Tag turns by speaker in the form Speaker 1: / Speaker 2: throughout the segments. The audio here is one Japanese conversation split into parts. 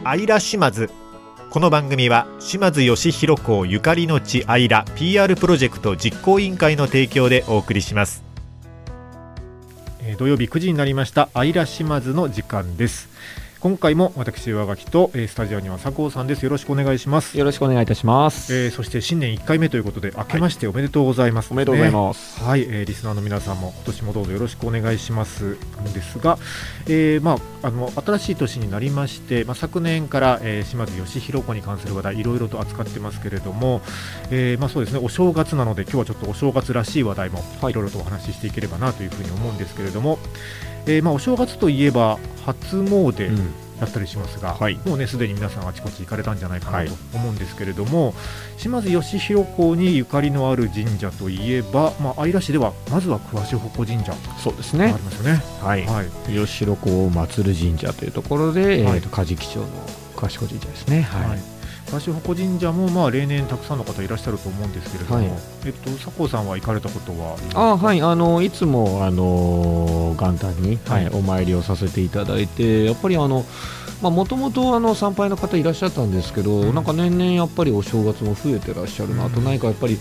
Speaker 1: アイラ島津。この番組は島津義弘公ゆかりの地アイラ PR プロジェクト実行委員会の提供でお送りします。土曜日9時になりました。アイラ島津の時間です。今回も私上垣とスタジオには佐藤さんです。よろしくお願いします。
Speaker 2: よろしくお願いいたします。
Speaker 1: そして新年1回目ということで明けましておめでとうございます、
Speaker 2: おめでとうございます。
Speaker 1: はい、リスナーの皆さんも今年もどうぞよろしくお願いしますなんですが、新しい年になりまして、昨年から、島津義弘公に関する話題いろいろと扱ってますけれども、そうですね、お正月なので今日はちょっとお正月らしい話題もいろいろとお話ししていければなというふうに思うんですけれども、お正月といえば初詣だったりしますが、もうねすでに皆さんあちこち行かれたんじゃないかなと思うんですけれども、島津義弘公にゆかりのある神社といえば、姶良市ではまずは桑子鉾神社、
Speaker 2: そうですね、
Speaker 1: ありますよね。
Speaker 2: 義弘公を祀る神社というところで、梶木町の桑子鉾神社ですね。
Speaker 1: 桑子鉾神社も例年たくさんの方いらっしゃると思うんですけれども、佐藤さんは行かれたことは？
Speaker 2: いつも元旦に、お参りをさせていただいて、やっぱりもともと参拝の方いらっしゃったんですけど、なんか年々やっぱりお正月も増えてらっしゃるなと、何かやっぱり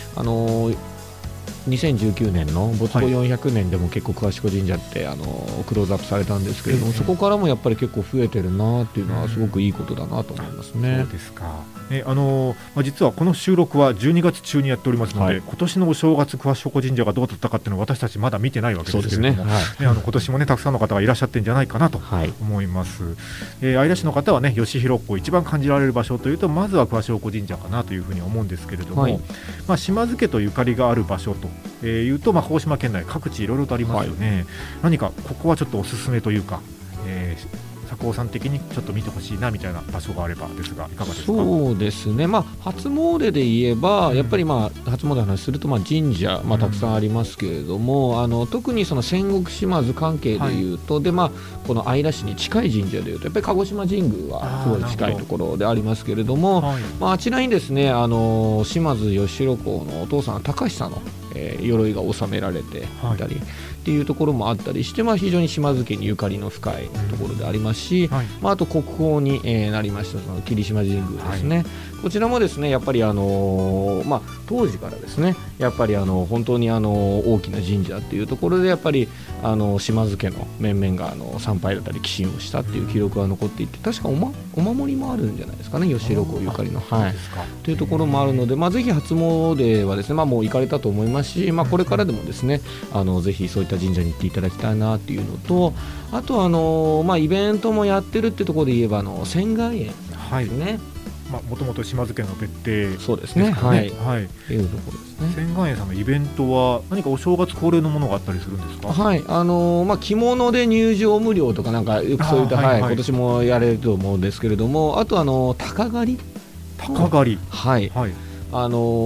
Speaker 2: 2019年の没後400年でも結構桑子鉾神社ってクローズアップされたんですけれども、そこからもやっぱり結構増えてるなっていうのはすごくいいことだなと思いますね。
Speaker 1: そうですか。実はこの収録は12月中にやっておりますので、今年のお正月桑子鉾神社がどうだったかっていうのは私たちまだ見てないわけですけれども、今年もねたくさんの方がいらっしゃってるんじゃないかなと思います。姶良市の方はね義弘公一番感じられる場所というとまずは桑子鉾神社かなというふうに思うんですけれども、島津家とゆかりがある場所というと、鹿児島県内各地いろいろとありますよね。何かここはちょっとおすすめというか、佐藤さん的にちょっと見てほしいなみたいな場所があればですがいかがですか？
Speaker 2: そうですね、初詣で言えば、やっぱり初詣の話すると神社、たくさんありますけれども、特にその戦国島津関係でいうと、この姶良市に近い神社でいうとやっぱり鹿児島神宮はすごい近いところでありますけれども、あちらにですね島津義弘公のお父さん高久の鎧が収められていたりっていうところもあったりして、非常に島津家にゆかりの深いところでありますし、あと国宝になりましたその霧島神宮ですね、こちらもですねやっぱり当時からですねやっぱり本当に大きな神社っていうところでやっぱり島津家の面々が参拝だったり寄進をしたっていう記録が残っていて、確かお守りもあるんじゃないですかね、義弘公ゆかりのというところもあるので、ぜひ初詣はですねもう行かれたと思いますし、これからでもですねぜひそういった神社に行っていただきたいなっていうのと、あとイベントもやってるってところで言えば仙巌園ですね。
Speaker 1: もともと島津家の別邸、
Speaker 2: そうですね。いうところですね。
Speaker 1: 仙巌園さんのイベントは何かお正月恒例のものがあったりするんですか？
Speaker 2: 着物で入場無料とかなんかよくそういった今年もやれると思うんですけれども、あと鷹狩り。
Speaker 1: 鷹狩り。
Speaker 2: 鷹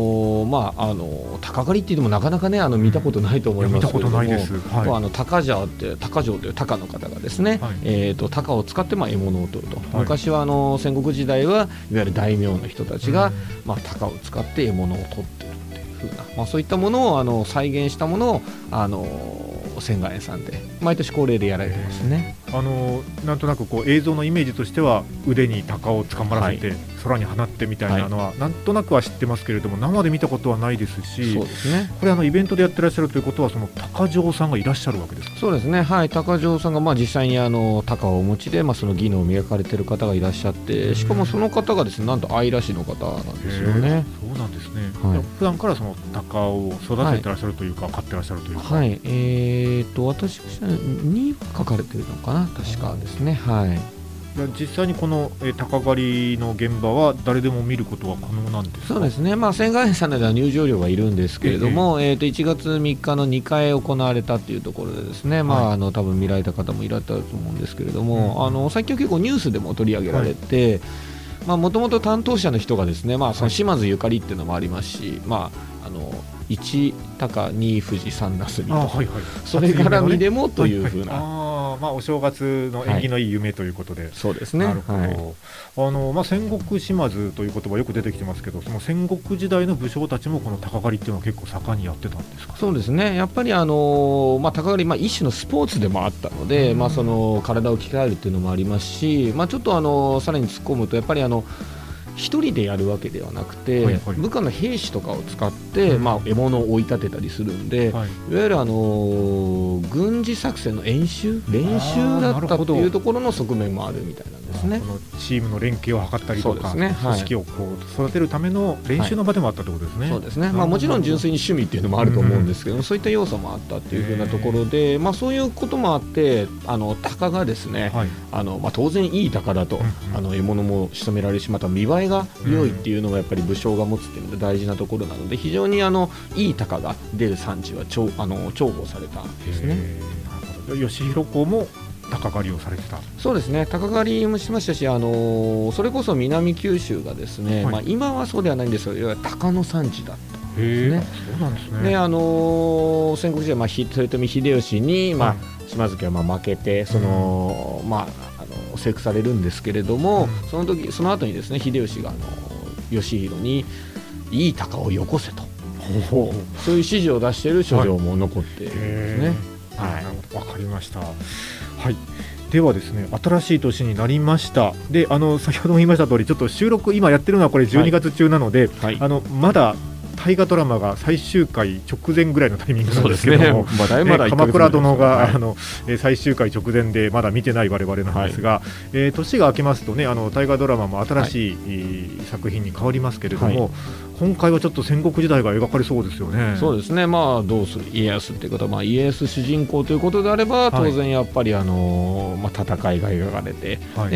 Speaker 2: 狩りって言ってもなかなかね見たことないと思いますけれども、鷹城という鷹の方がですね、鷹を使って獲物を取ると、昔は戦国時代はいわゆる大名の人たちが鷹を使って獲物を取ってるっていう風な、そういったものを再現したものを仙巌園さんで毎年恒例でやられてますね。
Speaker 1: なんとなく映像のイメージとしては腕に鷹をつかまらせて空に放ってみたいなのはなんとなくは知ってますけれども、生で見たことはないですし、
Speaker 2: そうですね、
Speaker 1: これイベントでやってらっしゃるということはその鷹匠さんがいらっしゃるわけですか？
Speaker 2: そうですね、鷹匠さんが実際に鷹をお持ちで、その技能を磨かれている方がいらっしゃって、しかもその方がですねなんと姶良市の方なんですよね。
Speaker 1: そうなんですね。普段からその鷹を育ててらっしゃるというか、飼ってらっしゃるというか、
Speaker 2: 私に書かれているのかな、確かですね。
Speaker 1: 実際にこの鷹狩りの現場は誰でも見ることは可能なんですか？
Speaker 2: そうですね、仙巌園さんでは入場料がいるんですけれども、1月3日の2回行われたというところでですね、多分見られた方もいらっしゃると思うんですけれども、最近は結構ニュースでも取り上げられて、もともと担当者の人がですね、その島津ゆかりっていうのもありますし、1鷹2富士3なすびと、それ絡みでもというふうな
Speaker 1: まあ、お正月の縁起のいい夢ということで、
Speaker 2: そうですね。
Speaker 1: なるほど、まあ、戦国島津という言葉よく出てきてますけど、その戦国時代の武将たちもこの鷹狩りっていうのは結構盛んにやってたんですか？
Speaker 2: そうですね、やっぱりまあ、鷹狩り、まあ、一種のスポーツでもあったので、まあ、その体を鍛えるっていうのもありますし、まあ、ちょっとさらに突っ込むとやっぱり一人でやるわけではなくて、
Speaker 1: はいはい、
Speaker 2: 部下の兵士とかを使って、まあ、獲物を追い立てたりするんで、はい、いわゆる軍事作戦の練習だったっていうところの側面もあるみたいなんですね。
Speaker 1: このチームの連携を図ったりとか、
Speaker 2: ね、
Speaker 1: 組織をこう育てるための練習の場でもあったってことですね。はい、
Speaker 2: そうですね、まあ、もちろん純粋に趣味っていうのもあると思うんですけど、そういった要素もあったっていうふうなところで、まあ、そういうこともあって鷹がですね、はい、まあ、当然いい鷹だと、獲物も仕留められるし、また見栄えが良いっていうのがやっぱり武将が持つっていうので大事なところなので、非常にいい鷹が出る産地は重宝されたんですね。
Speaker 1: 義弘公も鷹狩りをされてた？
Speaker 2: そうですね、鷹狩りもしましたし、それこそ南九州がですね、はい、まあ、今はそうではないんですけど、鷹の産地だったんですね。
Speaker 1: そうなんですね。
Speaker 2: で戦国時代、まあ、豊臣秀吉に、まあ、島津家はまあ負けてまあ、征服されるんですけれども、その後にですね、秀吉が義弘にいい鷹をよこせと、そういう指示を出している書状も残っているんですね。
Speaker 1: はい、わかりました。はい、ではですね、新しい年になりました。で、先ほども言いました通り、ちょっと収録今やってるのはこれ12月中なので、はい、まだ大河ドラマが最終回直前ぐらいのタイミングなんですけども、鎌倉殿が、はい、最終回直前でまだ見てない我々なんですが、はい、年が明けますとね、大河ドラマも新しい、作品に変わりますけれども、はい、今回はちょっと戦国時代が描かれそうですよね。
Speaker 2: そうですね、まあ、どうする家康ということは、まあ、家康主人公ということであれば、当然やっぱり、まあ、戦いが描かれて、はい、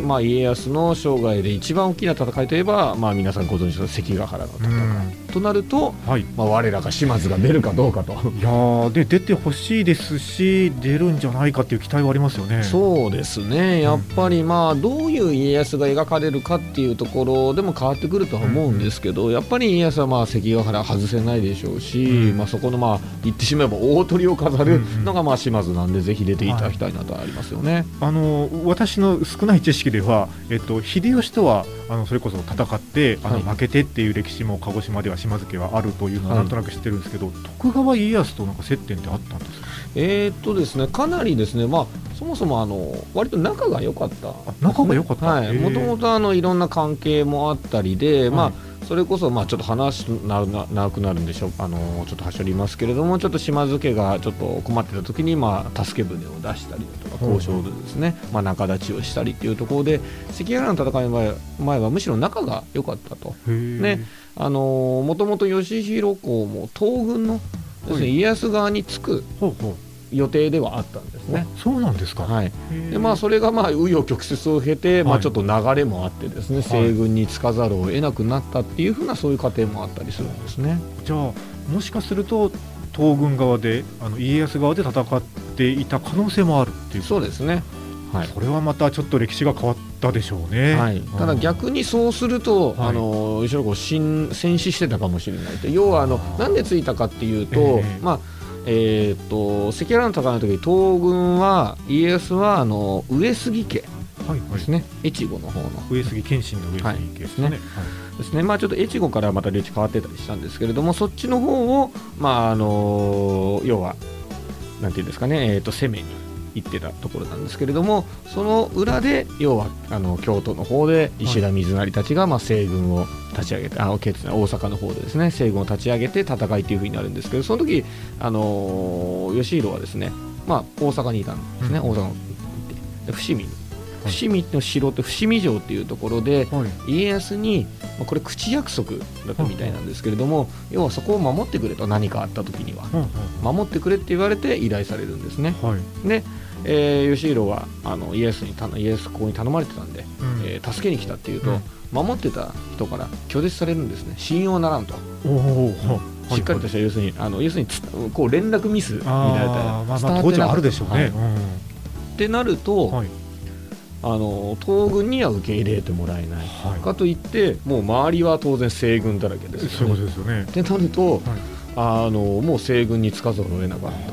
Speaker 2: まあ、家康の生涯で一番大きな戦いといえば、まあ、皆さんご存知の関ヶ原の戦いとなると、はい、まあ、我らが島津が出るかどうかと。
Speaker 1: いやで出てほしいですし、出るんじゃないかという期待はありますよね。
Speaker 2: そうですね、やっぱり、まあ、どういう家康が描かれるかっていうところでも変わってくるとは思うんですけど、やっぱり家康はまあ関ヶ原外せないでしょうし、まあ、そこのまあ言ってしまえば大鳥を飾るのがまあ島津なんで、ぜひ出ていただきたいなとありますよね。
Speaker 1: 私の少ない知識では、秀吉とはそれこそ戦って負けてっていう歴史も鹿児島では島津家はあるというのはなんとなく知ってるんですけど、徳川家康となんか接点ってあったんですか？
Speaker 2: ですね、かなりですね、まあ、そもそも割と仲が良かった、ね、
Speaker 1: 仲が良かった、
Speaker 2: はい、もともといろんな関係もあったりで、まあ、それこそまあちょっと話長くなるんでしょう、ちょっとはしょりますけれども、ちょっと島津家がちょっと困ってた時にまあ助け舟を出したりだとか交渉でですね、まあ、仲立ちをしたりっていうところで、関ヶ原の戦いの前はむしろ仲が良かったと。ね、もともと義弘公も東軍の要するに家康側につく予定ではあったんですね。
Speaker 1: そうなんですか。
Speaker 2: はい、でまあ、それがまあ紆余曲折を経て、まあ、ちょっと流れもあってですね、西軍につかざるを得なくなったっていうふうな、そういう過程もあったりするんですね。
Speaker 1: じゃあもしかすると東軍側で家康側で戦っていた可能性もあるっていう。
Speaker 2: そうですね、はい、
Speaker 1: それはまたちょっと歴史が変わったでしょうね。
Speaker 2: はい、ただ逆にそうすると、義弘公戦死してたかもしれないと。要はなんでついたかっていうと、まあ関ヶ原の戦いの時に東軍は家康は上杉家ですね、越後の方の
Speaker 1: 上杉謙信の上杉家ですね。
Speaker 2: ですね、まあ、ちょっと越後からまた歴史変わってたりしたんですけれども、そっちの方を、まあ要はなんていうんですかね、攻めに行ってたところなんですけれども、その裏で要は京都の方で石田水成たちがまあ西軍を立ち上げて、大阪の方でですね西軍を立ち上げて戦いというふうになるんですけど、その時義弘はですね、まあ、大阪にいたんですね。大阪に行って伏見の城って伏見城っていうところで、家康に、まあ、これ口約束だったみたいなんですけれども、要はそこを守ってくれと、何かあった時には、守ってくれって言われて依頼されるんですね。で義弘は家康公に頼まれてたんで、助けに来たっていうと、守ってた人から拒絶されるんですね。信用ならんと。しっかりとした要するにこう連絡ミスみたいな、
Speaker 1: 当時はあるでしょうね。
Speaker 2: ってなると、東軍には受け入れてもらえない、かといってもう周りは当然西軍だらけですよね。
Speaker 1: そうですよね。
Speaker 2: ってなると、もう西軍につかざるを得なかった。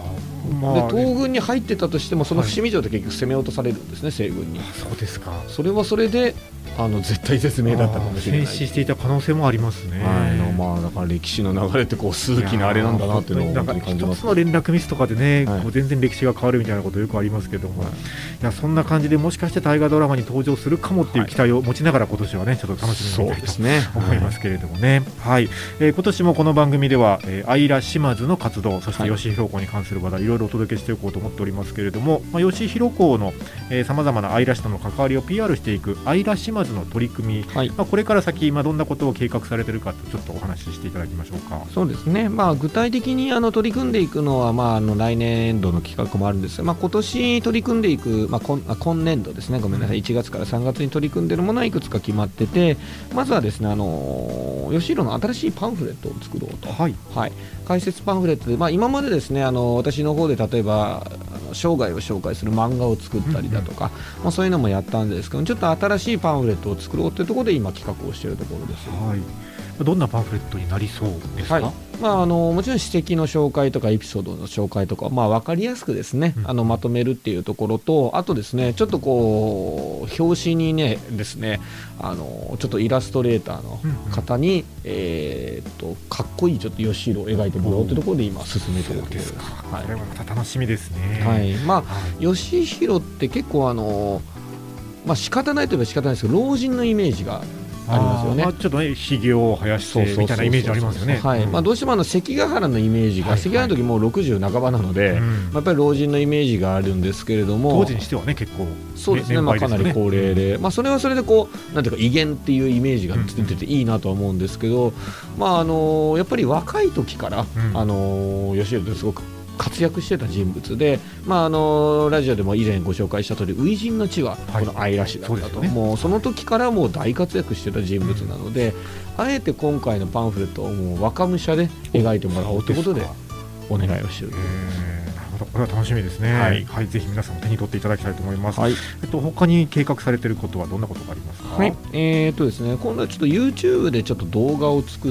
Speaker 2: で東軍に入ってたとしてもその伏見城で結局攻め落とされるんですね、西軍に。
Speaker 1: そうですか。
Speaker 2: それはそれで絶対絶命だったかもしれない。
Speaker 1: 戦死していた可能性もありますね。
Speaker 2: だから歴史の流れって数奇なあれなんだなっていうのを感じます。
Speaker 1: 一つの連絡ミスとかでね、全然歴史が変わるみたいなことよくありますけども、いやそんな感じでもしかして大河ドラマに登場するかもっていう期待を持ちながら今年はねちょっと楽しみにしたいと思いますけれどもね。今年もこの番組では相良島津の活動、そして吉弘公に関する話題いろいろお届けしていこうと思っておりますけれども、吉弘公のさまざまな相良氏との関わりを PR していく相良島津の取り組み、これから先どんなことを計画されているかちょっとお話ししていただきましょうか。
Speaker 2: そうですね、具体的に取り組んでいくのは、来年度の企画もあるんですが、今年取り組んでいく、今年度ですね、ごめんなさい、1月から3月に取り組んでいるものはいくつか決まってて、まずはですね吉弘の新しいパンフレットを作ろうと、解説パンフレットで、今までですね私の方で例えば生涯を紹介する漫画を作ったりだとか、そういうのもやったんですけど、ちょっと新しいパンフレットを作ろうというところで今企画をしているところです。
Speaker 1: どんなパンフレットになりそうですか？
Speaker 2: もちろん史跡の紹介とかエピソードの紹介とか、分かりやすくですね、まとめるっていうところと、あとですねちょっと表紙にねですねちょっとイラストレーターの方に、かっこいいちょっと吉弘を描いてもらおうというところで今進めているところです。
Speaker 1: これはまた楽しみですね。
Speaker 2: 吉弘って結構仕方ないといえば仕方ないですけど、老人のイメージがありますよね。
Speaker 1: ちょっとひげを生やしてみたいなイメージありますよね。
Speaker 2: どうしても関ヶ原のイメージが、関ヶ原の時もう60半ばなので、やっぱり老人のイメージがあるんですけれども、
Speaker 1: 当時にしてはね結構
Speaker 2: そうですね、かなり高齢で、それはそれでなんていうか威厳っていうイメージが出てていいなとは思うんですけど、やっぱり若い時から吉弘ってすごく活躍してた人物で、ラジオでも以前ご紹介した通り初陣の地はこの相良氏だったと、もうその時からもう大活躍してた人物なので、あえて今回のパンフレットをもう若武者で描いてもらおうということでお願いをしている。
Speaker 1: これは楽しみですね。ぜひ皆さん手に取っていただきたいと思います。他に計画されていることはどんなことがありますか？
Speaker 2: ですね、今度はちょっと YouTube でちょっと動画を作って、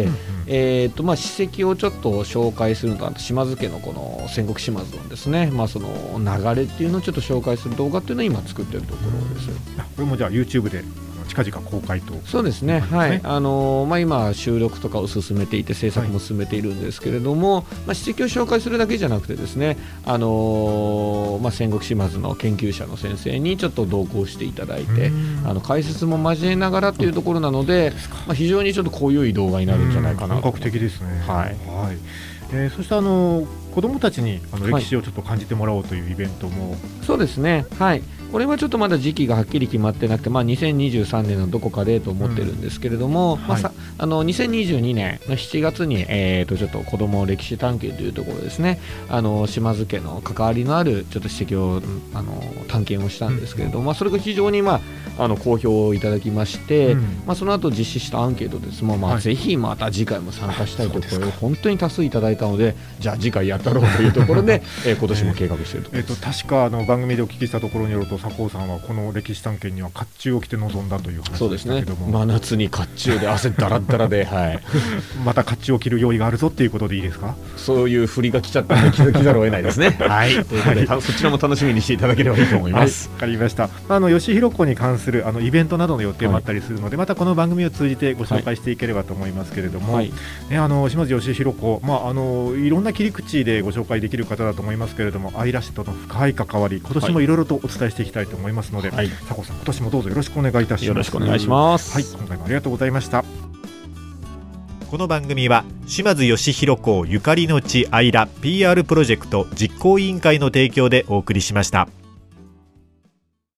Speaker 2: 史跡をちょっと紹介するのと、あと島津家のこの戦国島津のですね、その流れっていうのをちょっと紹介する動画っていうのを今作っているところです。
Speaker 1: これもじゃあ YouTube で近々公開と。
Speaker 2: そうですね、今収録とかを進めていて制作も進めているんですけれども、史跡を紹介するだけじゃなくてですね、戦国島津の研究者の先生にちょっと同行していただいて、解説も交えながらというところなので、非常にちょっと濃い動画になるんじゃないかなと。
Speaker 1: 本格的ですね。そして子どもたちに歴史をちょっと感じてもらおうというイベントも。
Speaker 2: そうですね、これはちょっとまだ時期がはっきり決まってなくて、2023年のどこかでと思ってるんですけれども、2022年の7月に、ちょっと子ども歴史探検というところですね、島津家の関わりのあるちょっと史跡を探検をしたんですけれども、それが非常に好評をいただきまして、その後実施したアンケートですも、ぜひまた次回も参加したいという声を本当に多数いただいたので、じゃあ次回やったろうというところで今年も計画しているところです。
Speaker 1: 確か番組でお聞きしたところによると、佐藤さんはこの歴史探検には甲冑を着て臨んだという話でしたけども。
Speaker 2: 真夏に甲冑で汗だらだらで、
Speaker 1: また甲冑を着る用意があるぞっていうことでいいですか？
Speaker 2: そういう振りが来ちゃったので気づきざるを得ないですね。ということで、そちらも楽しみにしていただければいいと思います。
Speaker 1: わかりました。吉弘公に関するイベントなどの予定もあったりするので、またこの番組を通じてご紹介していければと思いますけれども、島津吉弘公、いろんな切り口でご紹介できる方だと思いますけれども、相良氏との深い関わり、今年もいろいろとお伝えしていきたいと思いますので、佐藤さん、今年もどうぞよろしくお願いいたします。
Speaker 2: よろしくお願いします。
Speaker 1: 今回もありがとうございました。この番組は島津吉弘公ゆかりの地相良 PR プロジェクト実行委員会の提供でお送りしました。